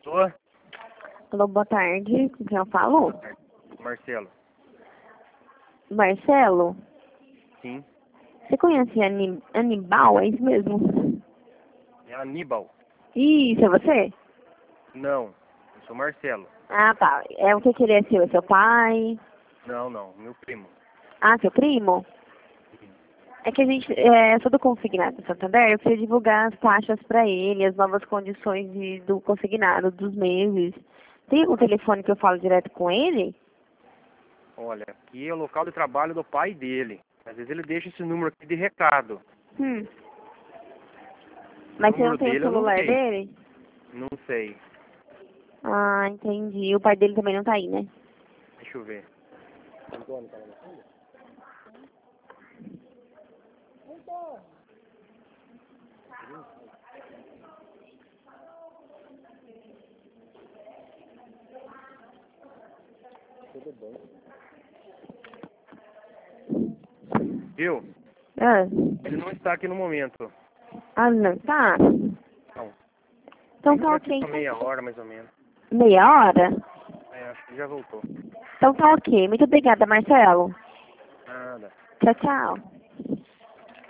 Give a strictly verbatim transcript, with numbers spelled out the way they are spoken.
Tô? Alô, boa tarde. Com quem eu falo? Marcelo. Marcelo? Sim. Você conhece Ani- Anibal? É isso mesmo? É Aníbal. Isso, é você? Não. Eu sou Marcelo. Ah, tá. É o que que ele é seu? É seu pai? Não, não. Meu primo. Ah, seu primo? É que a gente, é, eu sou do Consignado Santander, eu preciso divulgar as taxas para ele, as novas condições de, do consignado, dos meses. Tem algum telefone que eu falo direto com ele? Olha, aqui é o local de trabalho do pai dele. Às vezes ele deixa esse número aqui de recado. Hum. O Mas você não número tem o dele eu não celular sei. dele? Não sei. Ah, entendi. O pai dele também não tá aí, né? Deixa eu ver. Antônio, tá lá na frente? Tudo bem. Viu? Ah, Ele não está aqui no momento. ah não, tá. Não. Então Ele tá tá aqui ok. por meia hora, mais ou menos. Meia hora? É, acho que já voltou. Então tá ok. Muito obrigada, Marcelo. Nada. Tchau, tchau.